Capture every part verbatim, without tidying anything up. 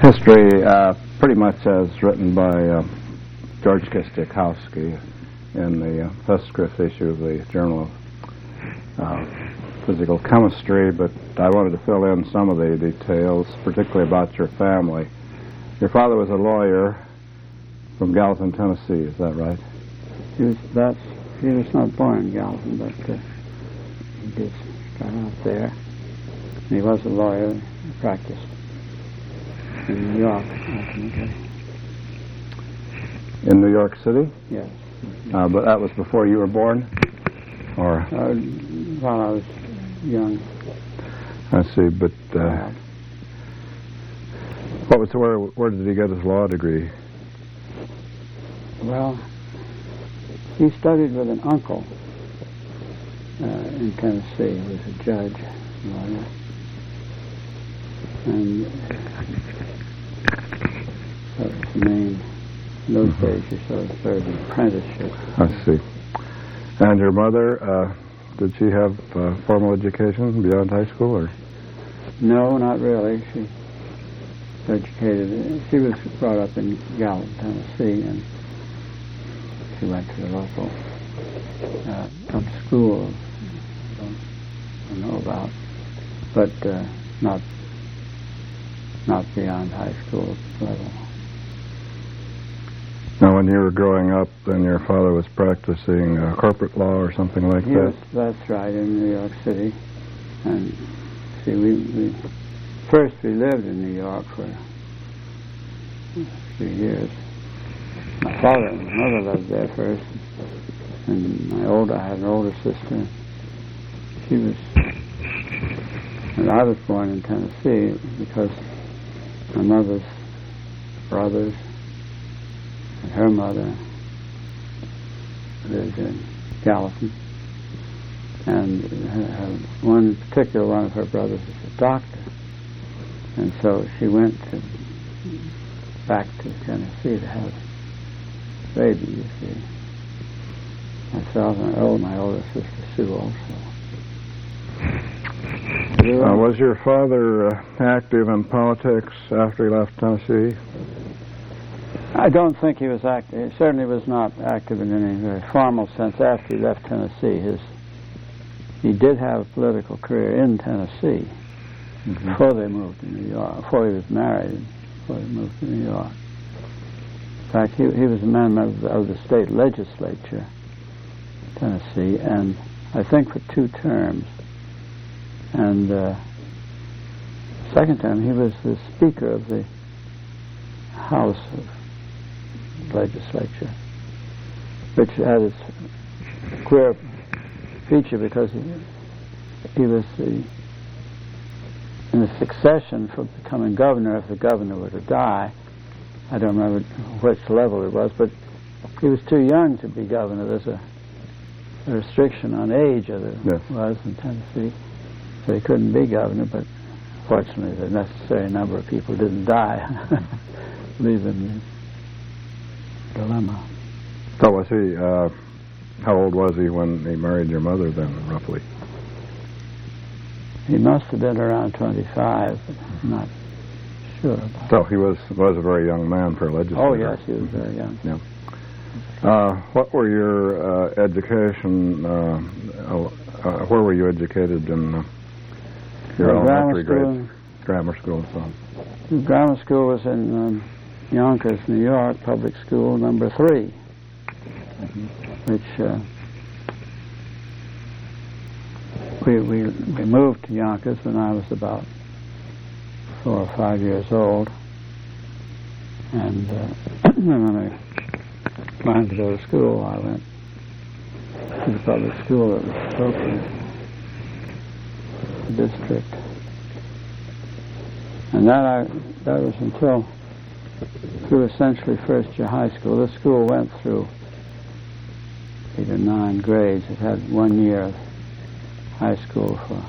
History, uh, pretty much as written by uh, George Kostakowski in the uh, Festschrift issue of the Journal of uh, Physical Chemistry, but I wanted to fill in some of the details, particularly about your family. Your father was a lawyer from Gallatin, Tennessee, is that right? He was, that's, he was not born in Gallatin, but uh, he did start out there. And he was a lawyer, he practiced in New York, ultimately. In New York City? Yes. Uh, but that was before you were born? Or? Uh, while I was young. I see, but uh, what was where, where did he get his law degree? Well, he studied with an uncle uh, in Tennessee, who was a judge, lawyer. And that was the main, in those mm-hmm. days you sort of served an apprenticeship. I see. And your mother, uh, did she have uh, formal education beyond high school, or? No, not really. She was educated. She was brought up in Gallatin, Tennessee, and she went to the local uh, some school I don't, I don't know about, but uh, not not beyond high school level. Now, when you were growing up, then your father was practicing uh, corporate law or something like yes, that? Yes, that's right, in New York City. And see, we, we first we lived in New York for a few years. My father and my mother lived there first, and my older, I had an older sister. She was, and I was born in Tennessee because my mother's brothers and her mother lived in Gallatin, and her, her, one particular one of her brothers was a doctor, and so she went to, back to Tennessee to have a baby, you see. Myself and oh, my older sister Sue also. Uh, was your father uh, active in politics after he left Tennessee? I don't think he was active. He certainly was not active in any very formal sense after he left Tennessee. His he did have a political career in Tennessee mm-hmm. before they moved to New York, before he was married, before he moved to New York. In fact, he, he was a member of, of the state legislature in Tennessee, and I think for two terms. And uh, second term, he was the Speaker of the House of Legislature, which had its queer feature because he, he was the in the succession for becoming governor. If the governor were to die, I don't remember which level it was, but he was too young to be governor. There's a, a restriction on age, as it yes. was in Tennessee, so he couldn't be governor. But fortunately, the necessary number of people didn't die, leaving the dilemma. So was he? Uh, how old was he when he married your mother? Then, roughly. He must have been around twenty-five, but I'm not sure about So he was was a very young man for a legislator. Oh, yes, he was very young. Yeah. Uh, what were your uh, education, uh, uh, where were you educated in uh, your well, elementary grammar grades? Grammar school and so on. Grammar school was in um, Yonkers, New York, public school number three, mm-hmm. which uh, We, we we moved to Yonkers when I was about four or five years old, and uh, when I wanted to go to school, I went to the public school that was appropriate the district, and that I that was until through essentially first year high school. This school went through eight or nine grades. It had one year of high school for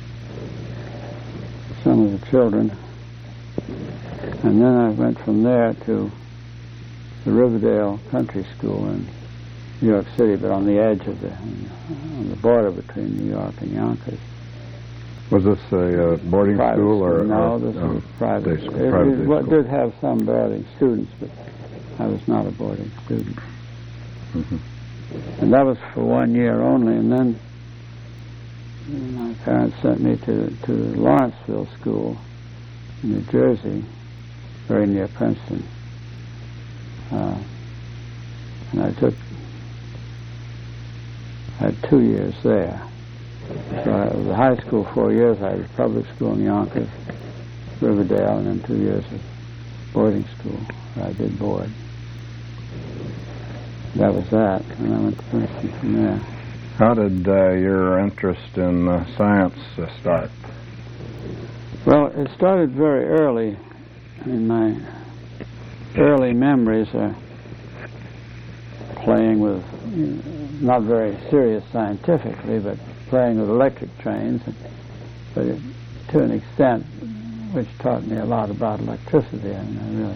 some of the children, and then I went from there to the Riverdale Country School in New York City, but on the edge of the on the border between New York and Yonkers, Was this a uh, boarding private school or no? or, This uh, was private. day It, school, private it, day well, it school. did have some boarding students, but I was not a boarding student. Mm-hmm. And that was for one year only, and then my parents sent me to to Lawrenceville School in New Jersey, very near Princeton. Uh, and I took, I had two years there. So I was a high school four years. I was public school in Yonkers, Riverdale, and then two years of boarding school where I did board. That was that, and I went to Princeton from there. How did uh, your interest in uh, science uh, start? Well, it started very early. I mean, my early memories are playing with, you know, not very serious scientifically, but playing with electric trains, and, but it, to an extent which taught me a lot about electricity. I mean, I really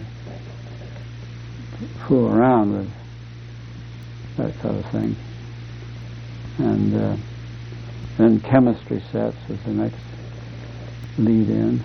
fool around with that sort of thing. And uh, then chemistry sets was the next lead-in.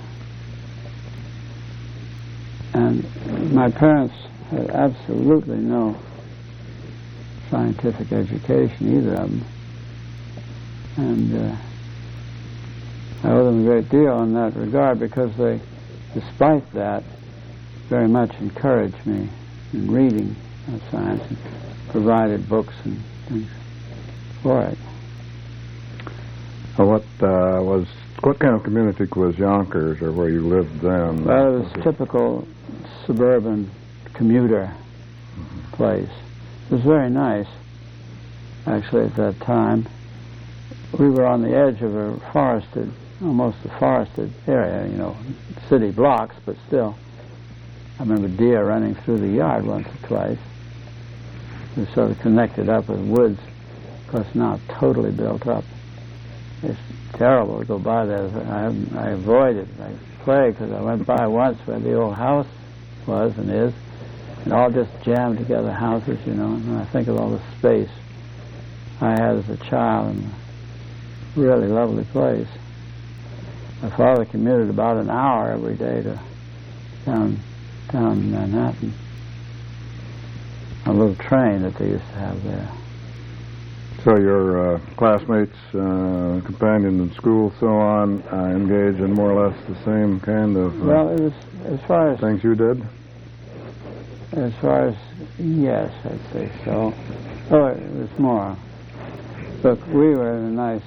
And my parents had absolutely no scientific education, either of them. And uh, I owe them a great deal in that regard, because they, despite that, very much encouraged me in reading uh, science and provided books and things for it. Well, what uh, was what kind of community was Yonkers, or where you lived then? Well, it was a typical suburban commuter mm-hmm. place. It was very nice, actually, at that time. We were on the edge of a forested, almost a forested area, you know, city blocks, but still. I remember deer running through the yard once or twice. We were sort of connected up with woods, of course now totally built up. It's terrible to go by there. I, I avoided it. I plagued, because I went by once where the old house was and is, and all just jammed together houses, you know, and I think of all the space I had as a child, and a really lovely place. My father commuted about an hour every day to down, down Manhattan on a little train that they used to have there. So your uh, classmates, uh, companions in school, so on, uh, engaged in more or less the same kind of uh, well, it was as far as things you did? as far as yes, I'd say so. Oh, it was more. Look, we were in a nice,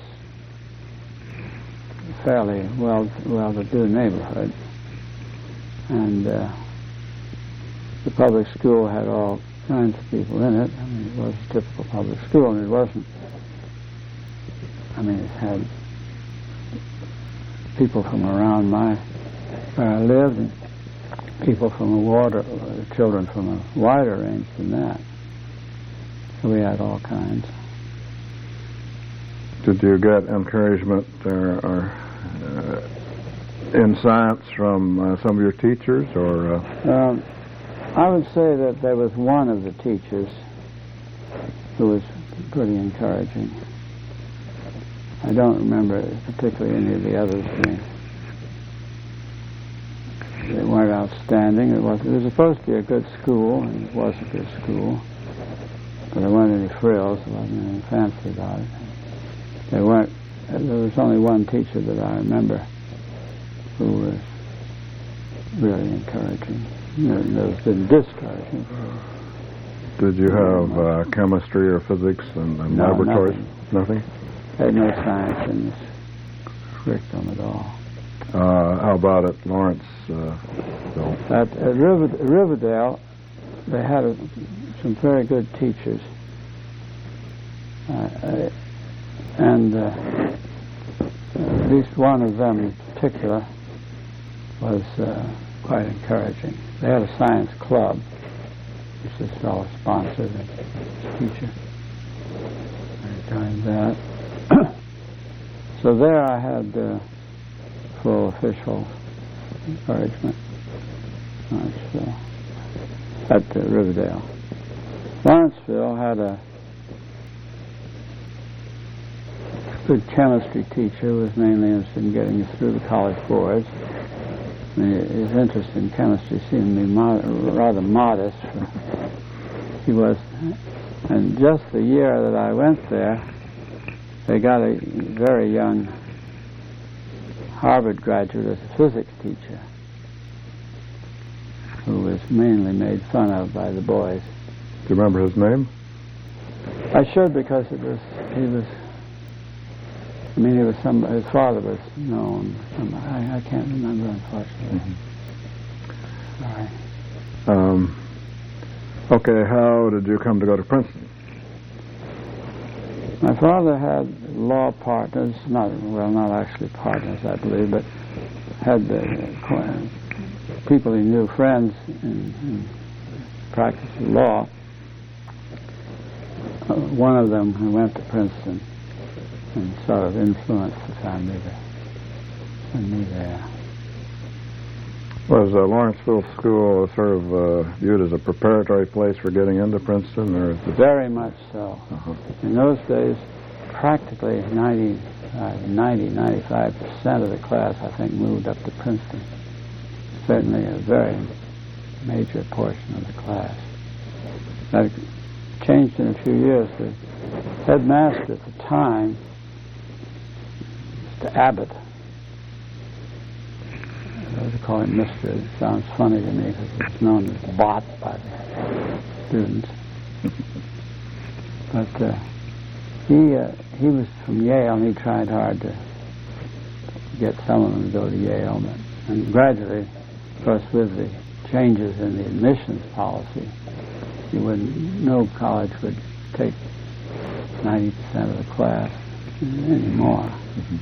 fairly well well-to-do neighborhood, and uh, the public school had all kinds of people in it. I mean, it was a typical public school, and it wasn't. I mean, it had people from around my where I lived, and people from a wider, uh, children from a wider range than that. So we had all kinds. Did you get encouragement or, or uh, in science from uh, some of your teachers, or? Uh... Um, I would say that there was one of the teachers who was pretty encouraging. I don't remember particularly any of the others being. They weren't outstanding. It was, it was supposed to be a good school, and it was a good school. But there weren't any frills. There wasn't anything fancy about it. There weren't. There was only one teacher that I remember who was really encouraging. No, those didn't discourage me. Did you have uh, chemistry or physics and, and No, laboratories? nothing. Nothing? Had no science in this curriculum at all. Uh, how about at Lawrence? Uh, At, at River, Riverdale, they had a, some very good teachers, uh, uh, and uh, at least one of them in particular was uh, quite encouraging. They had a science club, which this fellow sponsored, and teacher. I joined that. So there I had uh, full official encouragement. That's, uh, at uh, Riverdale. Lawrenceville had a good chemistry teacher who was mainly interested in getting us through the college boards. I mean, his interest in chemistry seemed to be mo- rather modest. He was, and just the year that I went there, they got a very young Harvard graduate as a physics teacher, who was mainly made fun of by the boys. Do you remember his name? I should, because it was he was. I mean, he was some. His father was known. Some, I, I can't remember, unfortunately. Mm-hmm. Sorry. Um, okay, how did you come to go to Princeton? My father had law partners, not well, not actually partners, I believe, but had uh, people he knew, friends in, in practice of law. Uh, one of them who went to Princeton and sort of influenced the family to send me there. Was uh, Lawrenceville School sort of uh, viewed as a preparatory place for getting into Princeton, or is it... Very much so. Uh-huh. In those days, practically ninety, uh, ninety, ninety-five percent of the class, I think, moved up to Princeton. Certainly a very major portion of the class. That changed in a few years. The headmaster at the time, Mister Abbott, I would call him Mister It sounds funny to me because it's known as Bot by the students. But uh, he uh, he was from Yale, and he tried hard to get some of them to go to Yale. But, and gradually, of course, with the changes in the admissions policy, you wouldn't, no college would take ninety percent of the class anymore. Mm-hmm.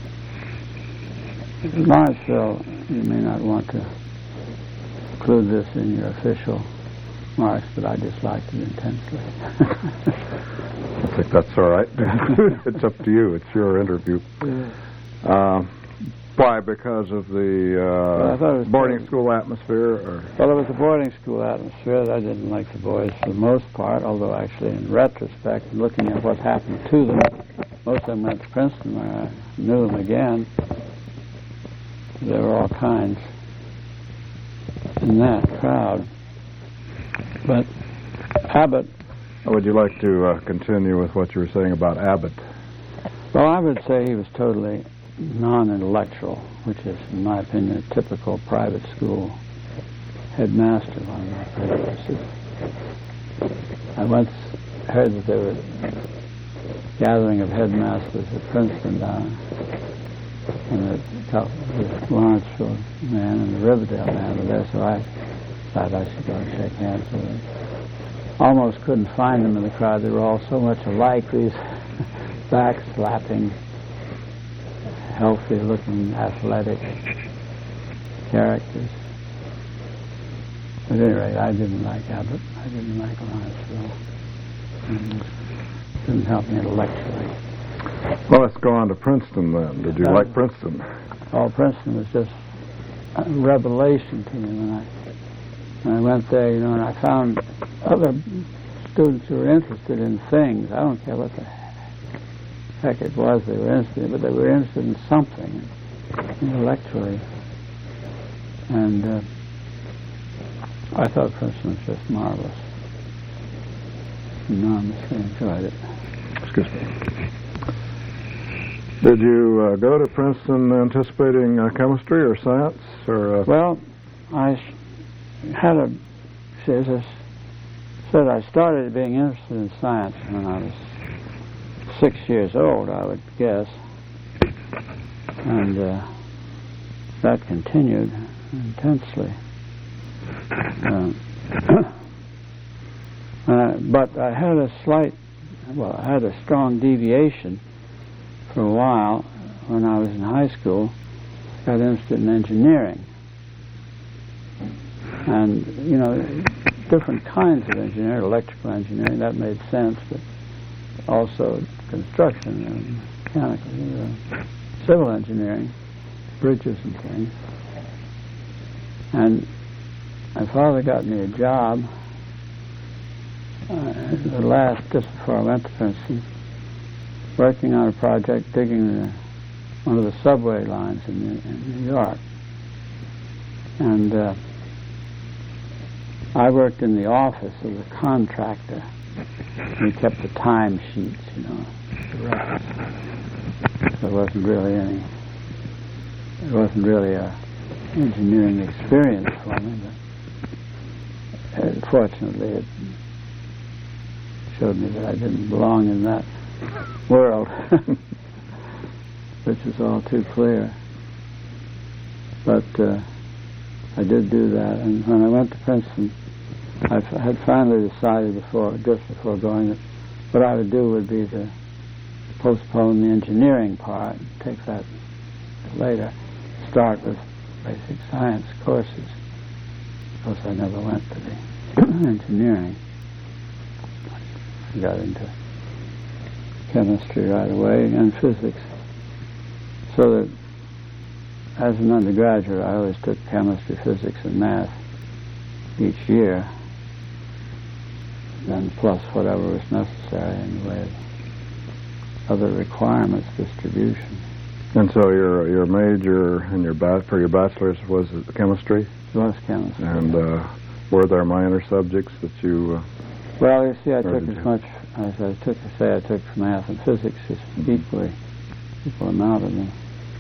Lawrenceville, you may not want to include this in your official marks, but I disliked it intensely. I think that's all right. It's up to you. It's your interview. Uh, why? Because of the uh, well, boarding school atmosphere? Or? Well, it was a boarding school atmosphere. I didn't like the boys for the most part, although actually in retrospect, looking at what happened to them, most of them went to Princeton where I knew them again. There were all kinds in that crowd. But Abbott... Would you like to uh, continue with what you were saying about Abbott? Well, I would say he was totally non-intellectual, which is, in my opinion, a typical private school headmaster, one of my prejudices. I once heard that there was a gathering of headmasters at Princeton down, and the Lawrenceville man and the Riverdale man were there, so I thought I should go and shake hands with them. Almost couldn't find them in the crowd. They were all so much alike, these back-slapping, healthy-looking, athletic characters. At any rate, I didn't like Abbott. I didn't like Lawrenceville. And it didn't help me intellectually. Well, let's go on to Princeton then. Did you uh, like Princeton? Oh, Princeton was just a revelation to me when I when I went there, you know, and I found other students who were interested in things. I don't care what the heck it was they were interested in, but they were interested in something intellectually. And uh, I thought Princeton was just marvelous. Enormously enjoyed it. Excuse me. Did you uh, go to Princeton anticipating uh, chemistry or science? Or uh... Well, I had a, as I said, I started being interested in science when I was six years old, I would guess. And uh, that continued intensely. Um, uh, but I had a slight, well, I had a strong deviation for a while. When I was in high school, I got interested in engineering. And, you know, different kinds of engineering, electrical engineering, that made sense, but also construction and mechanical, you know, civil engineering, bridges and things. And my father got me a job, uh, the last, just before I went to Princeton, working on a project digging the, one of the subway lines in, in New York. And uh, I worked in the office of the contractor. We kept the time sheets, you know, the records. There wasn't really any, it wasn't really a engineering experience for me, but uh, fortunately it showed me that I didn't belong in that world, which is all too clear. But uh, I did do that, and when I went to Princeton, I f- had finally decided before, just before going, that what I would do would be to postpone the engineering part, take that later, start with basic science courses. Of course, I never went to the engineering. I got into chemistry right away and physics. So that as an undergraduate, I always took chemistry, physics, and math each year, then plus whatever was necessary in the way of other requirements, distribution. And so your your major and your ba- for your bachelor's was chemistry? It was chemistry. And uh, were there minor subjects that you... Uh, well, you see, I took as you? much as I took to say I took math and physics, just mm-hmm. equally, equal amount of them.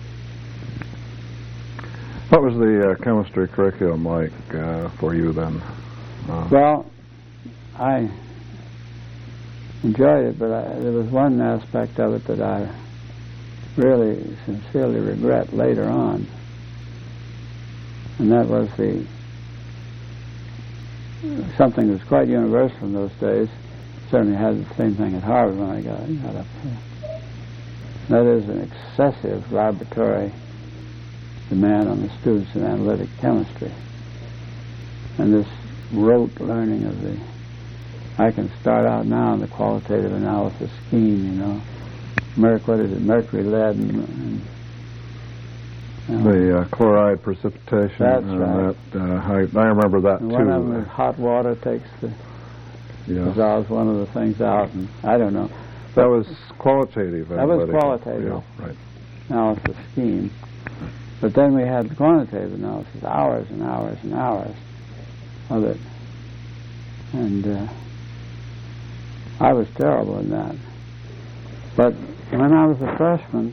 What was the uh, chemistry curriculum like uh, for you then? Uh, well, I enjoyed it, but I, there was one aspect of it that I really sincerely regret later on, and that was the something that was quite universal in those days. Certainly had the same thing at Harvard when I got, got up here. That is an excessive laboratory demand on the students in analytic chemistry. And this rote learning of the, I can start out now in the qualitative analysis scheme, you know, Merc, what is it, mercury, lead, and, and you know, the uh, chloride precipitation. That's and right. That, uh, I, I remember that and too. one of them is hot water takes the, yeah. dissolves one of the things out, and I don't know. That was qualitative. That was analytical. qualitative Yeah, right. analysis scheme. But then we had quantitative analysis, hours and hours and hours of it. And uh, I was terrible in that. But when I was a freshman,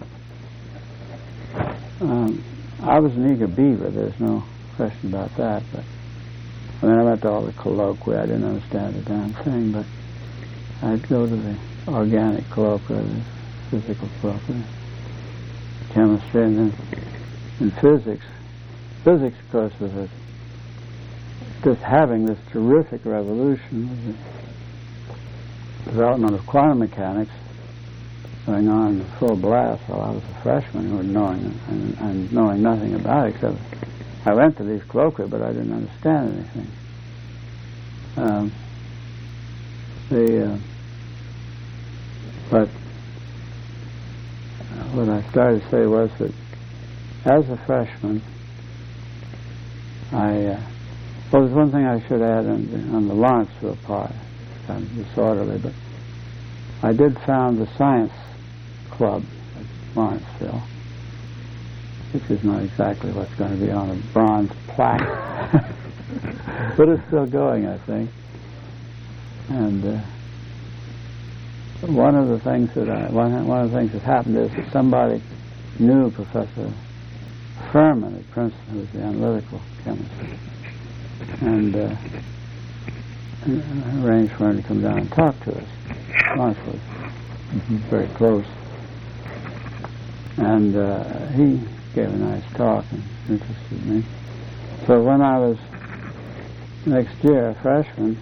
um, I was an eager beaver, there's no question about that. But I mean, I went to all the colloquia, I didn't understand a damn thing, but I'd go to the organic colloquia, the physical colloquia, chemistry, and then in physics. Physics, of course, was a, just having this terrific revolution with the development of quantum mechanics going on in full blast while I was a freshman, who knowing and, and knowing nothing about it, except I went to these colloquia, but I didn't understand anything. Um, the uh, but what I started to say was that as a freshman, I uh, well, there's one thing I should add on the, on the Lawrenceville part. It's kind of disorderly, but I did found the science club at Lawrenceville, which is not exactly what's going to be on a bronze plaque, but it's still going, I think. And uh, one of the things that I, one, one of the things that happened is that somebody knew Professor Furman at Princeton, who was the analytical chemist, and uh, arranged for him to come down and talk to us. Lawrence was mm-hmm. very close. And uh, he gave a nice talk and interested me. So when I was next year a freshman,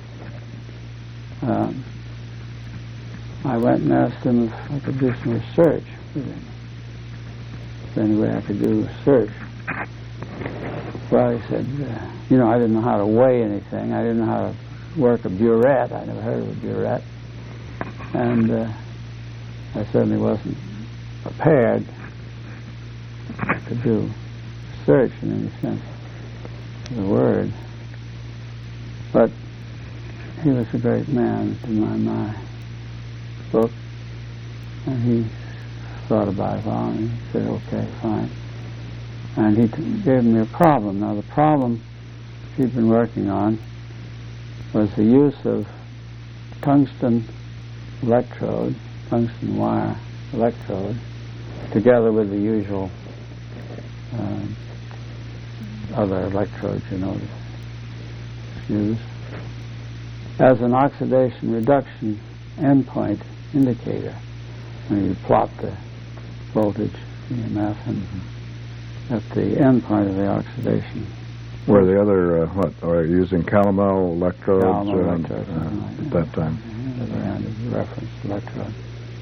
um, I went and asked him if I could do some research with him. If any way I could do research. Well, he said, uh, you know, I didn't know how to weigh anything. I didn't know how to work a burette. I never heard of a burette. And uh, I certainly wasn't prepared to do research in any sense of the word. But he was a great man to my mind. Book And he thought about it long, and he said, okay, fine. And he t- gave me a problem. Now, the problem he'd been working on was the use of tungsten electrode, tungsten wire electrode, together with the usual uh, other electrodes, you know, used, as an oxidation reduction endpoint indicator. When you plot the voltage, E M F, and at the endpoint of the oxidation. Were the other, uh, what, are you using calomel electrodes, Calomel uh, electrodes uh, like at that time? The other end is the reference electrode.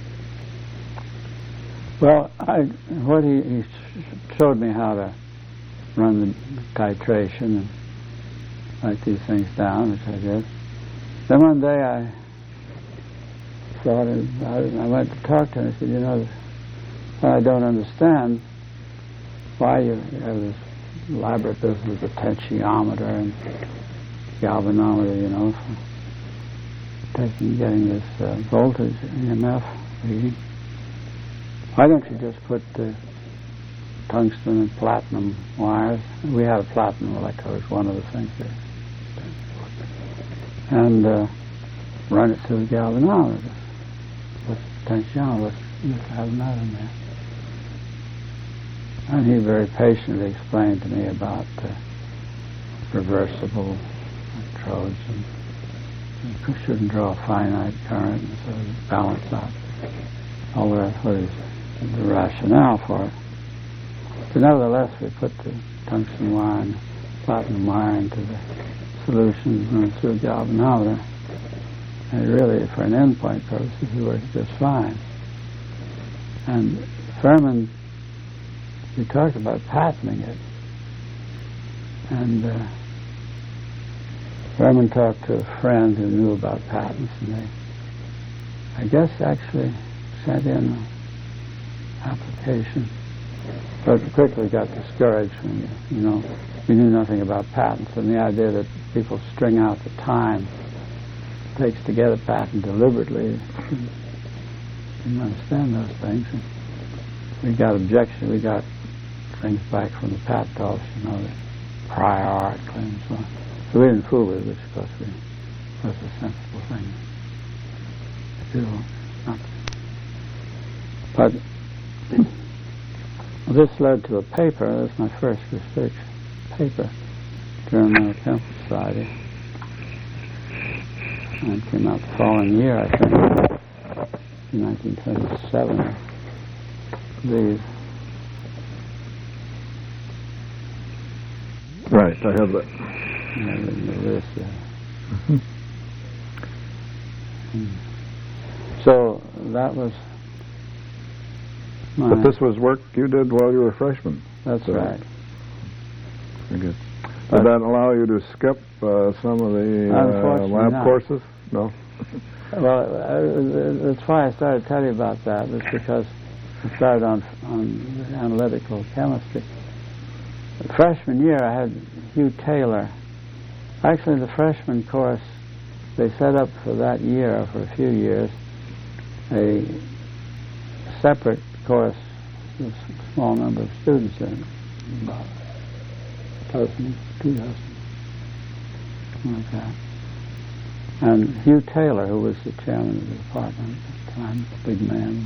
Well, I, what he, he showed me how to run the titration and write these things down, which I did. Then one day I thought, I, I went to talk to him. I said, you know, I don't understand why you have this elaborate business of potentiometer and galvanometer, you know, for taking, getting this uh, voltage E M F reading. Why don't you just put the tungsten and platinum wires? We had a platinum electrode, was one of the things there. And uh, run it through the galvanometer. With potentiometer, let's, let's have that in there. And he very patiently explained to me about uh, reversible electrodes, and you shouldn't draw a finite current, and so you balance out all the rest, what is the rationale for it. But nevertheless, we put the tungsten wire and platinum wire into the solution, run through a galvanometer, and really, for an endpoint purpose, it worked just fine. And Furman, we talked about patenting it, and uh, Furman talked to a friend who knew about patents, and they, I guess, actually sent in an application, but quickly got discouraged when you, you know, we knew nothing about patents, and the idea that people string out the time it takes to get a patent deliberately, didn't understand those things. And we got objection, we got things back from the patent office, you know, the prior art claims and so on. So we didn't fool with it, which of course we, was a sensible thing to do. Not, but this led to a paper. This was my first research paper, Journal of Chemical Society. And it came out the following year, I think, in nineteen seventy-seven, I believe. Right, I have that. Yeah, the list there. Mm-hmm. So that was my... But this was work you did while you were a freshman. That's so right. Very good. Did that allow you to skip uh, some of the uh, lab not. courses? No? Well, uh, that's why I started to tell you about that, was because I started on, on analytical chemistry. The freshman year, I had Hugh Taylor. Actually, the freshman course, they set up for that year, for a few years, a separate course with a small number of students in it, about a dozen, two dozen, something like that. And Hugh Taylor, who was the chairman of the department at the time, big man,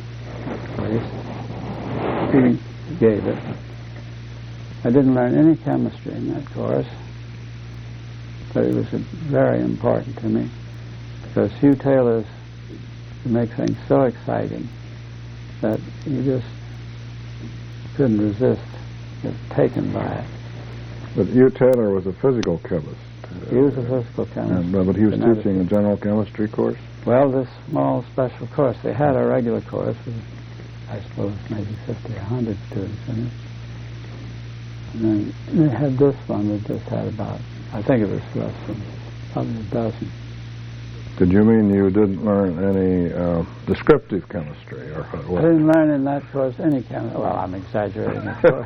that place, he gave it. I didn't learn any chemistry in that course, but it was very important to me, because Hugh Taylor's make things so exciting that you just couldn't resist getting taken by it. But Hugh Taylor was a physical chemist. He was a physical chemist. And, uh, but he was teaching a general chemistry course? Well, this small special course. They had a regular course with, I suppose, maybe fifty or one hundred students in it. And then they had this one that just had about, I think it was less than probably a dozen. Did you mean you didn't learn any uh, descriptive chemistry? Or what? I didn't learn in that course any chemistry. Well, I'm exaggerating, of course.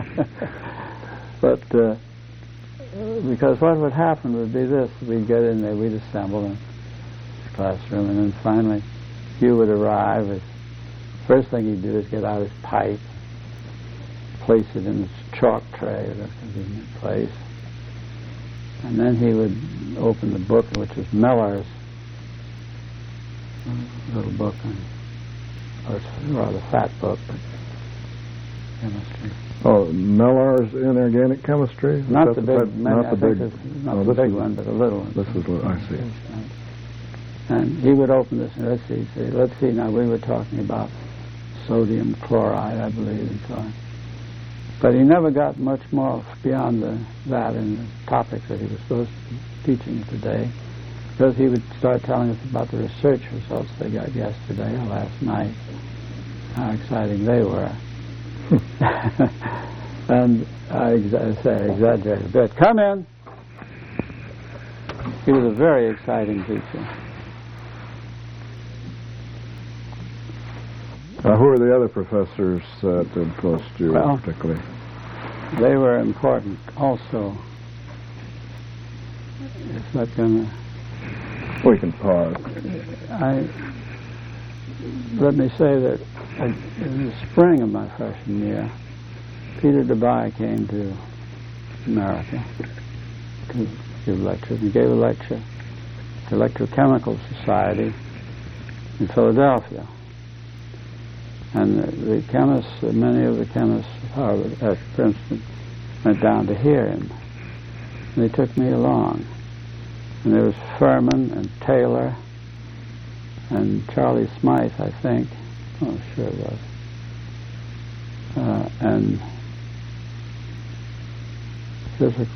But uh, because what would happen would be this: we'd get in there, we'd assemble in the classroom, and then finally Hugh would arrive with First thing he'd do is get out his pipe, place it in his chalk tray at a convenient place, and then he would open the book, which was Miller's little book, and, or it's a rather fat book, but chemistry. Oh, Millar's Inorganic Chemistry? Not Is the that big, not I the think big, it's not oh, the this big is- one, but a little one. This is what I see. And he would open this, and let's see, say, let's see, now we were talking about sodium chloride, I believe, and so on. But he never got much more beyond the, that in the topics that he was supposed to be teaching today, because he would start telling us about the research results they got yesterday or last night, how exciting they were. And I exa- say, exaggerate a bit. Come in. He was a very exciting teacher. Uh, who are the other professors that influenced you Well, particularly? They were important also. It's not going to... We can pause. I let me say that I, in the spring of my freshman year, Peter Debye came to America to give lectures. He gave a lecture to the Electrochemical Society in Philadelphia. And the, the chemists, uh, many of the chemists at Harvard, at Princeton, went down to hear him. And they took me along. And there was Furman and Taylor and Charlie Smythe, I think. Oh, sure it was. Uh, and physics.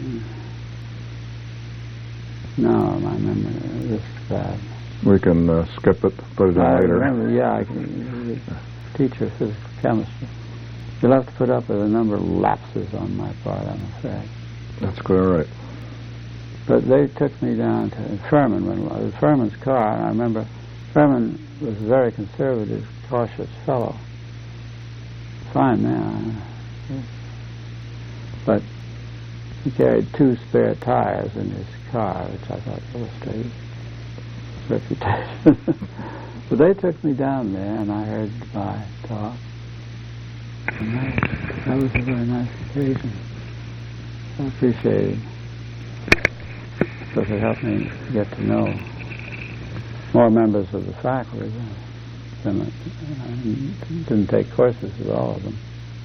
No, my memory this is bad. We can uh, skip it, put it in I later. remember, yeah, I can, teacher of physical chemistry. You'll have to put up with a number of lapses on my part, I'm afraid. That's quite all right. But they took me down to Furman. When it was Furman's car, and I remember Furman was a very conservative, cautious fellow. Fine man. But he carried two spare tires in his car, which I thought illustrated his reputation. But they took me down there, and I heard Debye talk. And that, that was a very nice occasion. I appreciated it. Because it helped me get to know more members of the faculty than I didn't take courses with all of them.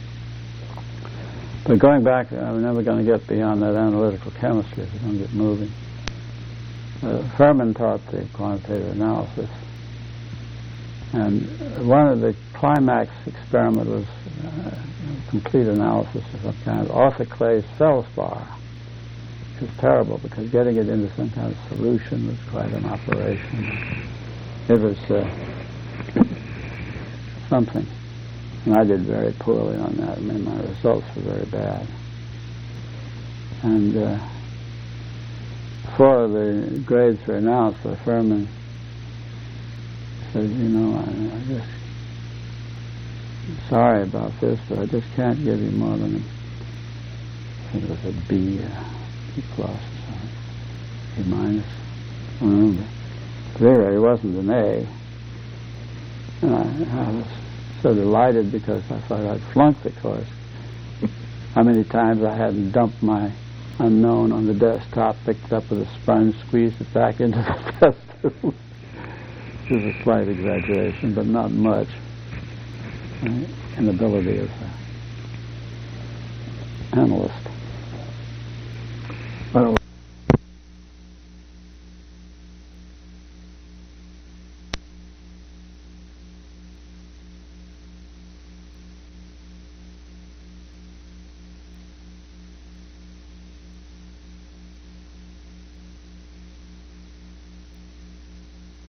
But going back, I'm never going to get beyond that analytical chemistry if I don't get moving. Uh, Furman taught the quantitative analysis, and one of the climax experiment was uh, complete analysis of some kind of orthoclase feldspar. It was terrible because getting it into some kind of solution was quite an operation. It was uh, something. And I did very poorly on that. I mean, my results were very bad. And uh, before the grades were announced, the Furman said, you know, I, I just, sorry about this, but I just can't give you more than, a, I think it was a B. Uh, B plus, or A minus, I don't remember. Clearly it wasn't an A. And I, I was so delighted because I thought I'd flunked the course. How many times I hadn't dumped my unknown on the desktop, picked it up with a sponge, squeezed it back into the test tube. It was a slight exaggeration, but not much. Inability of an analyst. I don't